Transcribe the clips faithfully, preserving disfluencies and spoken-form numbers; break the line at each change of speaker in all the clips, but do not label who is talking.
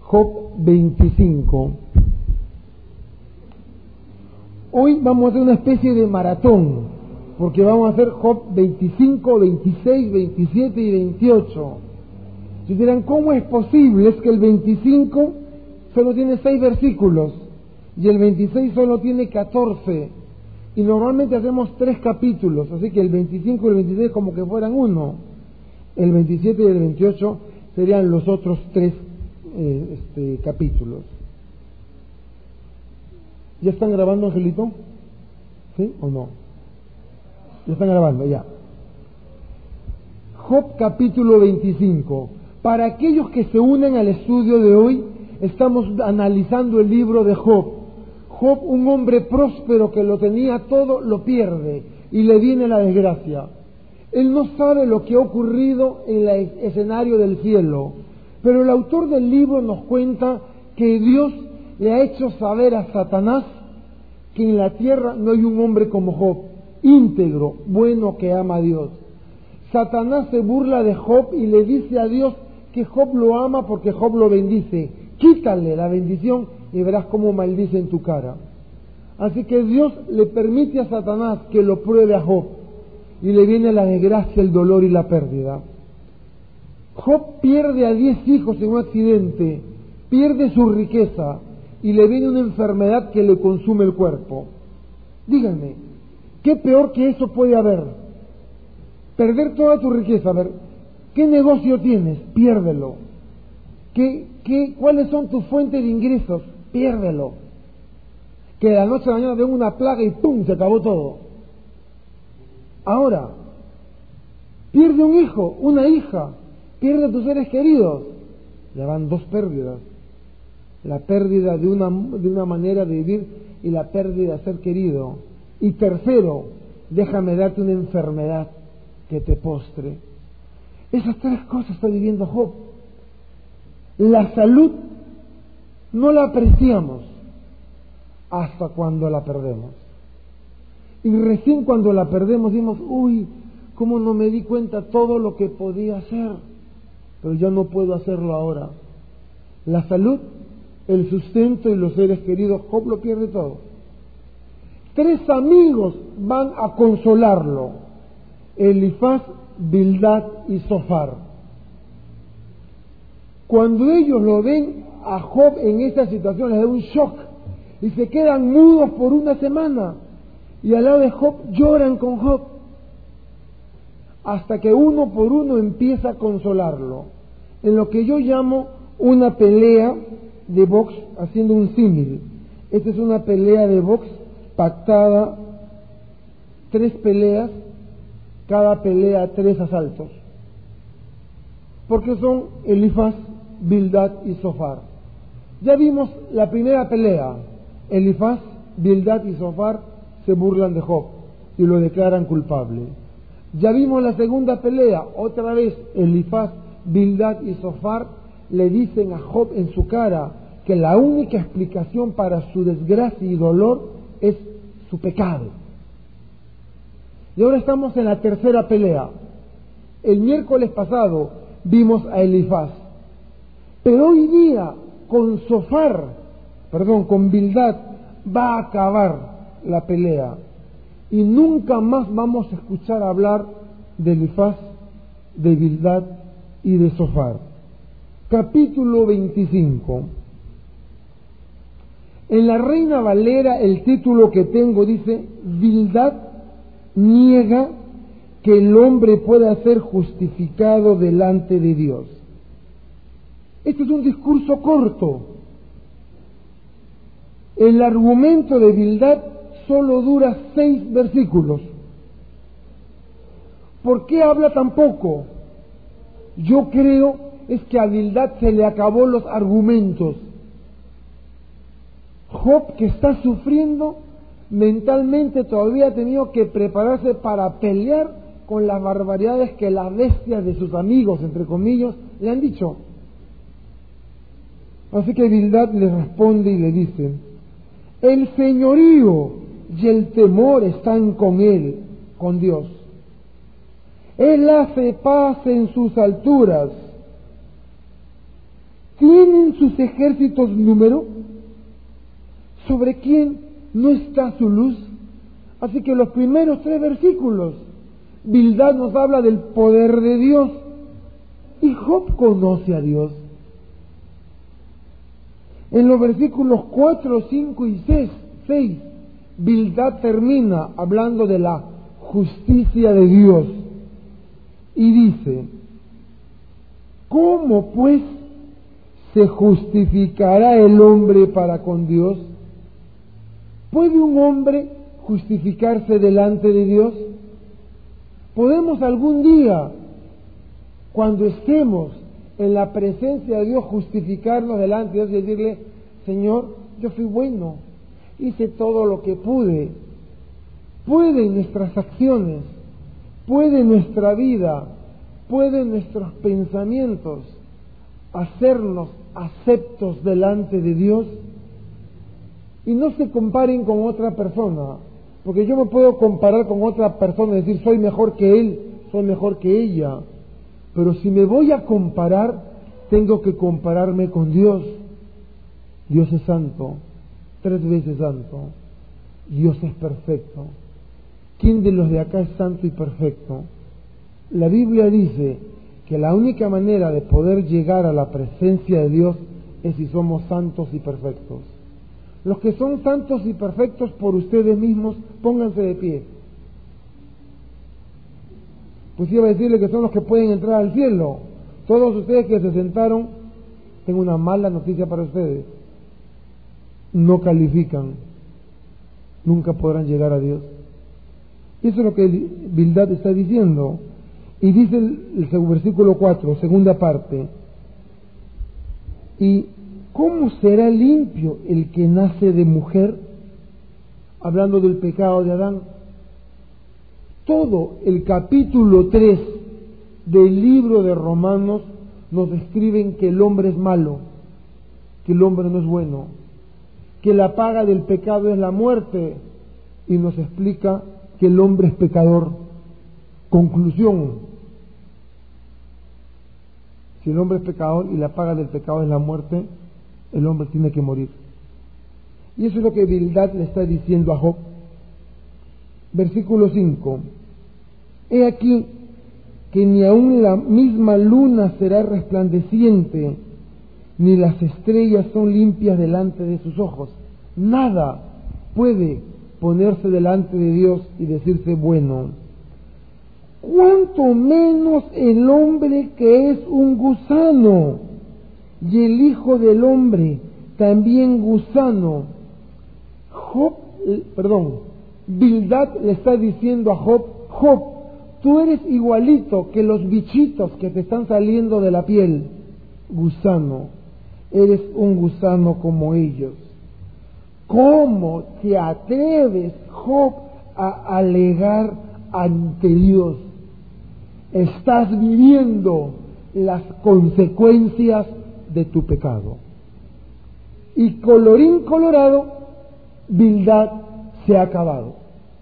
Job veinticinco. Hoy vamos a hacer una especie de maratón, porque vamos a hacer Job veinticinco, veintiséis, veintisiete y veintiocho. Si dirán, ¿cómo es posible? Es que el veinticinco solo tiene seis versículos y el veintiséis solo tiene catorce. Y normalmente hacemos tres capítulos, así que el veinticinco y el veintiséis como que fueran uno. El veintisiete y el veintiocho serían los otros tres eh, este, capítulos. ¿Ya están grabando, Angelito? ¿Sí o no? Ya están grabando, ya. Job capítulo veinticinco. Para aquellos que se unen al estudio de hoy, estamos analizando el libro de Job. Job, un hombre próspero que lo tenía todo, lo pierde y le viene la desgracia. Él no sabe lo que ha ocurrido en el escenario del cielo, pero el autor del libro nos cuenta que Dios le ha hecho saber a Satanás que en la tierra no hay un hombre como Job, íntegro, bueno, que ama a Dios. Satanás se burla de Job y le dice a Dios que Job lo ama porque Job lo bendice. Quítale la bendición y verás cómo maldice en tu cara. Así que Dios le permite a Satanás que lo pruebe a Job y le viene la desgracia, el dolor y la pérdida. Job pierde a diez hijos en un accidente, pierde su riqueza y le viene una enfermedad que le consume el cuerpo. Díganme, ¿qué peor que eso puede haber? Perder toda tu riqueza. A ver, ¿qué negocio tienes? Piérdelo. ¿Qué, qué, ¿Cuáles son tus fuentes de ingresos? Piérdelo. Que de la noche a la mañana venga una plaga y ¡pum!, se acabó todo. Ahora, pierde un hijo, una hija, pierde a tus seres queridos. Ya van dos pérdidas. La pérdida de una, de una manera de vivir y la pérdida de ser querido. Y tercero, déjame darte una enfermedad que te postre. Esas tres cosas está viviendo Job. La salud no la apreciamos hasta cuando la perdemos. Y recién cuando la perdemos decimos, uy, ¿cómo no me di cuenta todo lo que podía hacer? Pero ya no puedo hacerlo ahora. La salud, el sustento y los seres queridos, Job lo pierde todo. Tres amigos van a consolarlo: Elifaz, Bildad y Zofar. Cuando ellos lo ven a Job en esta situación, les da un shock y se quedan mudos por una semana, y al lado de Job lloran con Job, hasta que uno por uno empieza a consolarlo, en lo que yo llamo una pelea de box, haciendo un símil. Esta es una pelea de box pactada, tres peleas, cada pelea tres asaltos, porque son Elifaz, Bildad y Zofar. Ya vimos la primera pelea. Elifaz, Bildad y Zofar se burlan de Job y lo declaran culpable. Ya vimos la segunda pelea. Otra vez Elifaz, Bildad y Zofar le dicen a Job en su cara que la única explicación para su desgracia y dolor es su pecado. Y ahora estamos en la tercera pelea. El miércoles pasado vimos a Elifaz, pero hoy día con Zofar, perdón, con Bildad va a acabar la pelea y nunca más vamos a escuchar hablar de Elifaz, de Bildad y de Zofar. Capítulo veinticinco. En la Reina Valera el título que tengo dice: Bildad niega que el hombre pueda ser justificado delante de Dios. Este es un discurso corto. El argumento de Bildad solo dura seis versículos. ¿Por qué habla tan poco? Yo creo es que a Bildad se le acabó los argumentos. Job, que está sufriendo mentalmente, todavía ha tenido que prepararse para pelear con las barbaridades que las bestias de sus amigos, entre comillas, le han dicho. Así que Bildad le responde y le dice: el señorío y el temor están con él, con Dios. Él hace paz en sus alturas. ¿Tienen sus ejércitos número? ¿Sobre quién no está su luz? Así que los primeros tres versículos, Bildad nos habla del poder de Dios. Y Job conoce a Dios. En los versículos cuatro, cinco y seis, Bildad termina hablando de la justicia de Dios. Y dice, ¿cómo pues se justificará el hombre para con Dios? ¿Puede un hombre justificarse delante de Dios? ¿Podemos algún día, cuando estemos en la presencia de Dios, justificarnos delante de Dios y decirle, Señor, yo fui bueno, hice todo lo que pude? Puede nuestras acciones, puede nuestra vida, pueden nuestros pensamientos hacernos aceptos delante de Dios. Y no se comparen con otra persona, porque yo me puedo comparar con otra persona y decir soy mejor que él, soy mejor que ella, pero si me voy a comparar, tengo que compararme con Dios. Dios es santo, tres veces santo, Dios es perfecto. ¿Quién de los de acá es santo y perfecto? La Biblia dice que la única manera de poder llegar a la presencia de Dios es si somos santos y perfectos. Los que son santos y perfectos por ustedes mismos, pónganse de pie. Pues iba a decirle que son los que pueden entrar al cielo. Todos ustedes que se sentaron, tengo una mala noticia para ustedes. No califican. Nunca podrán llegar a Dios. Eso es lo que Bildad está diciendo. Y dice el, el versículo cuatro, segunda parte. Y ¿cómo será limpio el que nace de mujer? Hablando del pecado de Adán. Todo el capítulo tres del libro de Romanos nos describen que el hombre es malo, que el hombre no es bueno, que la paga del pecado es la muerte, y nos explica que el hombre es pecador. Conclusión: si el hombre es pecador y la paga del pecado es la muerte, el hombre tiene que morir. Y eso es lo que Bildad le está diciendo a Job. Versículo cinco. He aquí que ni aun la misma luna será resplandeciente, ni las estrellas son limpias delante de sus ojos. Nada puede ponerse delante de Dios y decirse bueno. Cuanto menos el hombre que es un gusano, y el hijo del hombre también gusano. Job, perdón, Bildad le está diciendo a Job, Job, tú eres igualito que los bichitos que te están saliendo de la piel, gusano, eres un gusano como ellos. ¿Cómo te atreves, Job, a alegar ante Dios? Estás viviendo las consecuencias de tu pecado. Y colorín colorado, Bildad se ha acabado.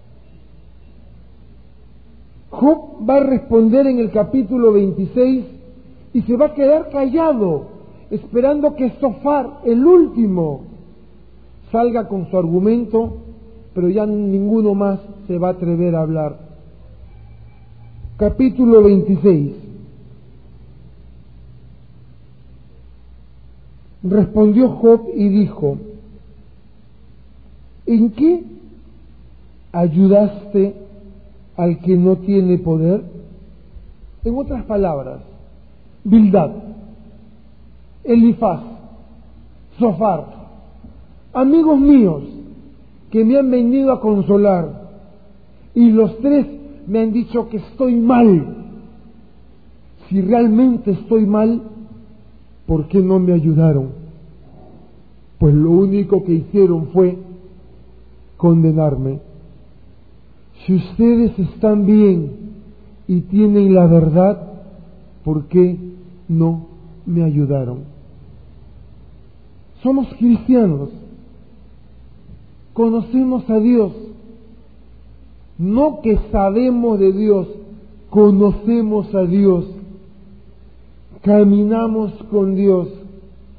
Job va a responder en el capítulo veintiséis y se va a quedar callado, esperando que Zofar, el último, salga con su argumento, pero ya ninguno más se va a atrever a hablar. Capítulo veintiséis. Respondió Job y dijo: ¿en qué ayudaste al que no tiene poder? En otras palabras, Bildad, Elifaz, Zofar, amigos míos que me han venido a consolar, y los tres me han dicho que estoy mal. Si realmente estoy mal, ¿por qué no me ayudaron? Pues lo único que hicieron fue condenarme. Si ustedes están bien y tienen la verdad, ¿por qué no me ayudaron? Somos cristianos, conocemos a Dios, no que sabemos de Dios, conocemos a Dios, caminamos con Dios,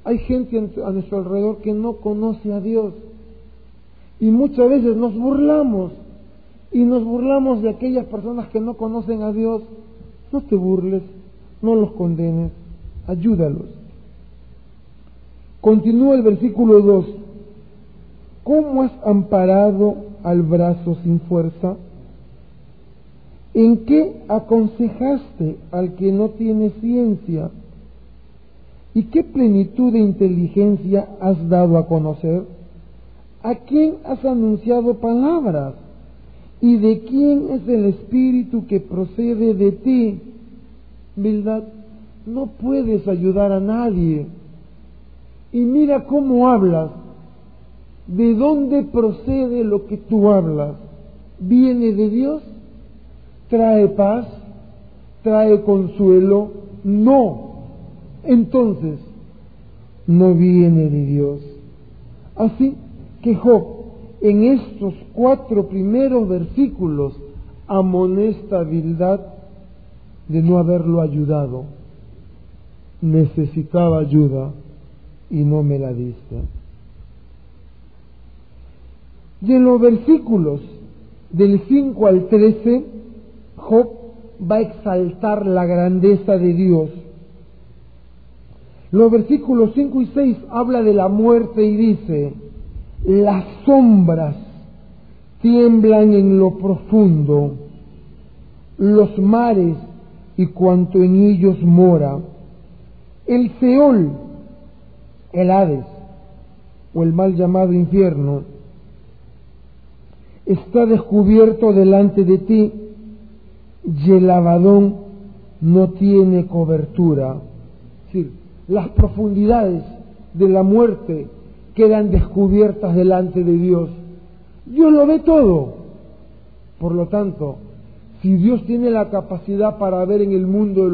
Hay gente a nuestro alrededor que no conoce a Dios. Y muchas veces nos burlamos. Y nos burlamos de aquellas personas que no conocen a Dios. No te burles, no los condenes, ayúdalos. Continúa el versículo dos. ¿Cómo has amparado al brazo sin fuerza? ¿En qué aconsejaste al que no tiene ciencia? ¿Y qué plenitud de inteligencia has dado a conocer? ¿A quién has anunciado palabras? ¿Y de quién es el espíritu que procede de ti? Bildad, no puedes ayudar a nadie. Y mira cómo hablas. ¿De dónde procede lo que tú hablas? ¿Viene de Dios? ¿Trae paz? ¿Trae consuelo? No. Entonces, no viene de Dios. Así que Job, en estos cuatro primeros versículos, amonesta a Bildad de no haberlo ayudado. Necesitaba ayuda y no me la diste. Y en los versículos del cinco al trece, Job va a exaltar la grandeza de Dios. Los versículos cinco y seis habla de la muerte y dice: las sombras tiemblan en lo profundo, los mares y cuanto en ellos mora, el Seol, el Hades, o el mal llamado infierno, está descubierto delante de ti, y el Abadón no tiene cobertura. Es decir, las profundidades de la muerte quedan descubiertas delante de Dios. Dios lo ve todo. Por lo tanto, si Dios tiene la capacidad para ver en el mundo